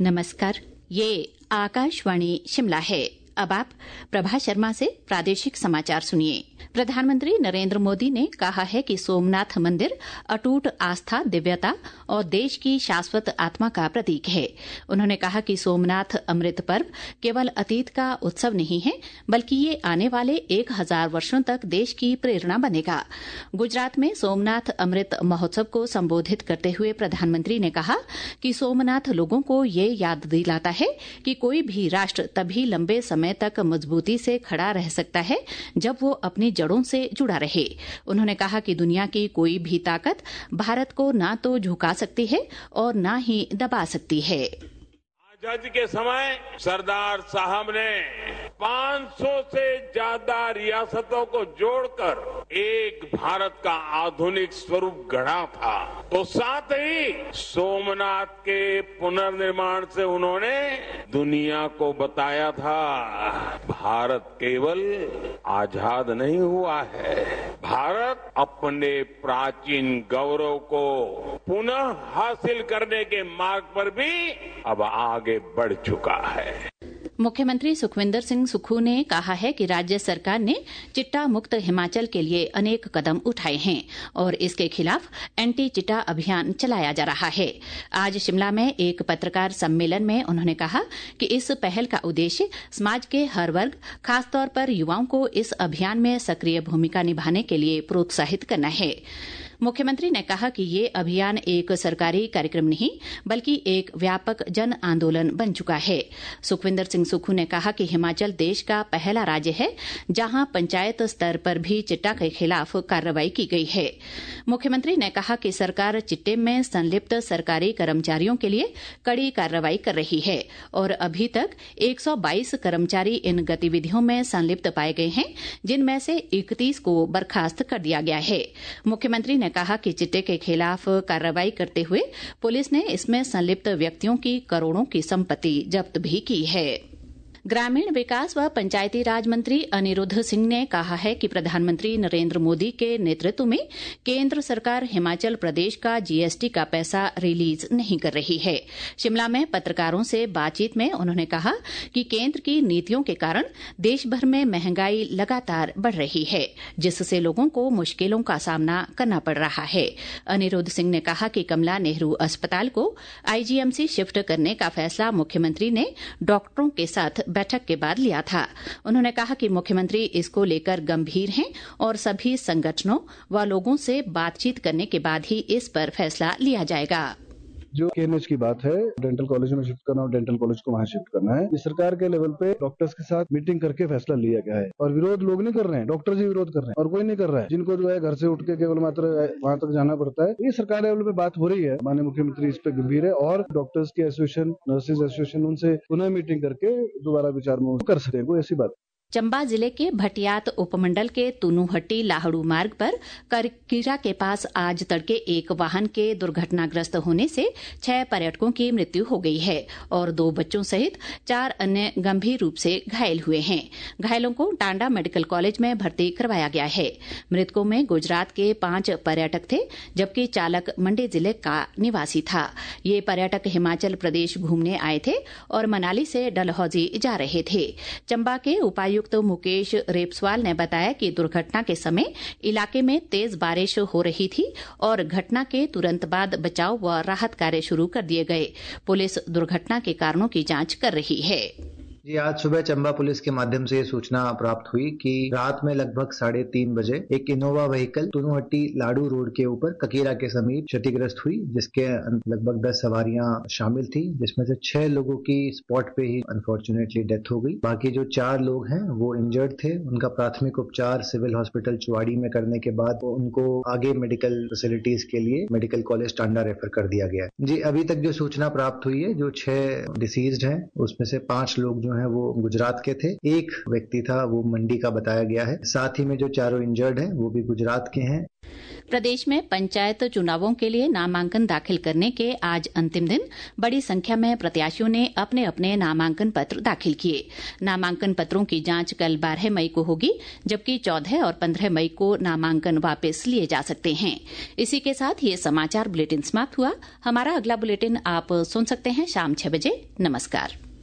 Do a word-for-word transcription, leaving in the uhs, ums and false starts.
नमस्कार, ये आकाशवाणी शिमला है। अब आप प्रभा शर्मा से प्रादेशिक समाचार सुनिए। प्रधानमंत्री नरेंद्र मोदी ने कहा है कि सोमनाथ मंदिर अटूट आस्था, दिव्यता और देश की शाश्वत आत्मा का प्रतीक है। उन्होंने कहा कि सोमनाथ अमृत पर्व केवल अतीत का उत्सव नहीं है, बल्कि ये आने वाले एक हजार वर्षों तक देश की प्रेरणा बनेगा। गुजरात में सोमनाथ अमृत महोत्सव को संबोधित करते हुए प्रधानमंत्री ने कहा कि सोमनाथ लोगों को ये याद दिलाता है कि कोई भी राष्ट्र तभी लंबे समय तक मजबूती से खड़ा रह सकता है जब वो अपनी जड़ों से जुड़ा रहे। उन्होंने कहा कि दुनिया की कोई भी ताकत भारत को ना तो झुका सकती है और ना ही दबा सकती है। आजादी के समय सरदार साहब ने पाँच सौ से ज्यादा रियासतों को जोड़कर एक भारत का आधुनिक स्वरूप गढ़ा था। तो साथ ही सोमनाथ के पुनर्निर्माण से उन्होंने दुनिया को बताया था, भारत केवल आजाद नहीं हुआ है, भारत अपने प्राचीन गौरव को पुनः हासिल करने के मार्ग पर भी अब आगे बढ़ चुका है। मुख्यमंत्री सुखविंदर सिंह सुक्खू ने कहा है कि राज्य सरकार ने चिट्टा मुक्त हिमाचल के लिए अनेक कदम उठाए हैं और इसके खिलाफ एंटी चिट्टा अभियान चलाया जा रहा है। आज शिमला में एक पत्रकार सम्मेलन में उन्होंने कहा कि इस पहल का उद्देश्य समाज के हर वर्ग, खासतौर पर युवाओं को इस अभियान में सक्रिय भूमिका निभाने के लिए प्रोत्साहित करना है। मुख्यमंत्री ने कहा कि ये अभियान एक सरकारी कार्यक्रम नहीं, बल्कि एक व्यापक जन आंदोलन बन चुका है। सुखविंदर सिंह सुक्खू ने कहा कि हिमाचल देश का पहला राज्य है जहां पंचायत स्तर पर भी चिट्टा के खिलाफ कार्रवाई की गई है। मुख्यमंत्री ने कहा कि सरकार चिट्टे में संलिप्त सरकारी कर्मचारियों के लिए कड़ी कार्रवाई कर रही है और अभी तक एक सौ बाईस कर्मचारी इन गतिविधियों में संलिप्त पाए गए हैं, जिनमें से इकतीस को बर्खास्त कर दिया गया है। मुख्यमंत्री ने कहा कि चिट्टे के खिलाफ कार्रवाई करते हुए पुलिस ने इसमें संलिप्त व्यक्तियों की करोड़ों की संपत्ति जब्त भी की है। ग्रामीण विकास व पंचायती राज मंत्री अनिरुद्ध सिंह ने कहा है कि प्रधानमंत्री नरेंद्र मोदी के नेतृत्व में केंद्र सरकार हिमाचल प्रदेश का जीएसटी का पैसा रिलीज नहीं कर रही है। शिमला में पत्रकारों से बातचीत में उन्होंने कहा कि केंद्र की नीतियों के कारण देश भर में महंगाई लगातार बढ़ रही है, जिससे लोगों को मुश्किलों का सामना करना पड़ रहा है। अनिरुद्ध सिंह ने कहा कि कमला नेहरू अस्पताल को आईजीएमसी शिफ्ट करने का फैसला मुख्यमंत्री ने डॉक्टरों के साथ बैठक के बाद लिया था। उन्होंने कहा कि मुख्यमंत्री इसको लेकर गंभीर हैं और सभी संगठनों व लोगों से बातचीत करने के बाद ही इस पर फैसला लिया जाएगा। जो केएनएच की बात है, डेंटल कॉलेज में शिफ्ट करना और डेंटल कॉलेज को वहां शिफ्ट करना है, इस सरकार के लेवल पे डॉक्टर्स के साथ मीटिंग करके फैसला लिया गया है। और विरोध लोग नहीं कर रहे हैं, डॉक्टर्स ही विरोध कर रहे हैं और कोई नहीं कर रहा है। जिनको जो है घर से उठ के केवल मात्र वहां तक जाना पड़ता है, ये सरकार लेवल पे बात हो रही है। माननीय मुख्यमंत्री इस पे गंभीर है और डॉक्टर्स की एसोसिएशन, नर्सेज एसोसिएशन, उनसे पुनः मीटिंग करके दोबारा विचार में कर सकते हैं। कोई ऐसी बात। चंबा जिले के भटियात उपमंडल के तुनुहट्टी लाहड़ू मार्ग पर करकीरा के पास आज तड़के एक वाहन के दुर्घटनाग्रस्त होने से छह पर्यटकों की मृत्यु हो गई है और दो बच्चों सहित चार अन्य गंभीर रूप से घायल हुए हैं। घायलों को टांडा मेडिकल कॉलेज में भर्ती करवाया गया है। मृतकों में गुजरात के पांच पर्यटक थे, जबकि चालक मंडी जिले का निवासी था। ये पर्यटक हिमाचल प्रदेश घूमने आए थे और मनाली से डलहौजी जा रहे थे। चंबा के उपायुक्त तो मुकेश रेपसवाल ने बताया कि दुर्घटना के समय इलाके में तेज बारिश हो रही थी और घटना के तुरंत बाद बचाव व राहत कार्य शुरू कर दिए गए। पुलिस दुर्घटना के कारणों की जांच कर रही है। जी, आज सुबह चंबा पुलिस के माध्यम से सूचना प्राप्त हुई कि रात में लगभग साढ़े तीन बजे एक इनोवा व्हीकल तुनुहट्टी लाडू रोड के ऊपर ककीरा के समीप क्षतिग्रस्त हुई, जिसके लगभग दस सवारियां शामिल थी, जिसमें से छह लोगों की स्पॉट पे ही अनफॉर्चुनेटली डेथ हो गई। बाकी जो चार लोग हैं वो इंजर्ड थे। उनका प्राथमिक उपचार सिविल हॉस्पिटल चुवाड़ी में करने के बाद उनको आगे मेडिकल फैसिलिटीज के लिए मेडिकल कॉलेज टांडा रेफर कर दिया गया है। जी, अभी तक जो सूचना प्राप्त हुई है, जो छह डिसीज्ड हैं उसमें से पांच लोग जो जो है वो गुजरात के थे। एक व्यक्ति था वो मंडी का बताया गया है। साथ ही में जो चारों इंजर्ड हैं वो भी गुजरात के हैं। प्रदेश में पंचायत चुनावों के लिए नामांकन दाखिल करने के आज अंतिम दिन बड़ी संख्या में प्रत्याशियों ने अपने अपने नामांकन पत्र दाखिल किए। नामांकन पत्रों की जांच कल बारह मई को होगी, जबकि चौदह और पंद्रह मई को नामांकन वापस लिए जा सकते हैं। इसी के साथ ये समाचार बुलेटिन समाप्त हुआ। हमारा अगला बुलेटिन आप सुन सकते हैं शाम छह बजे। नमस्कार।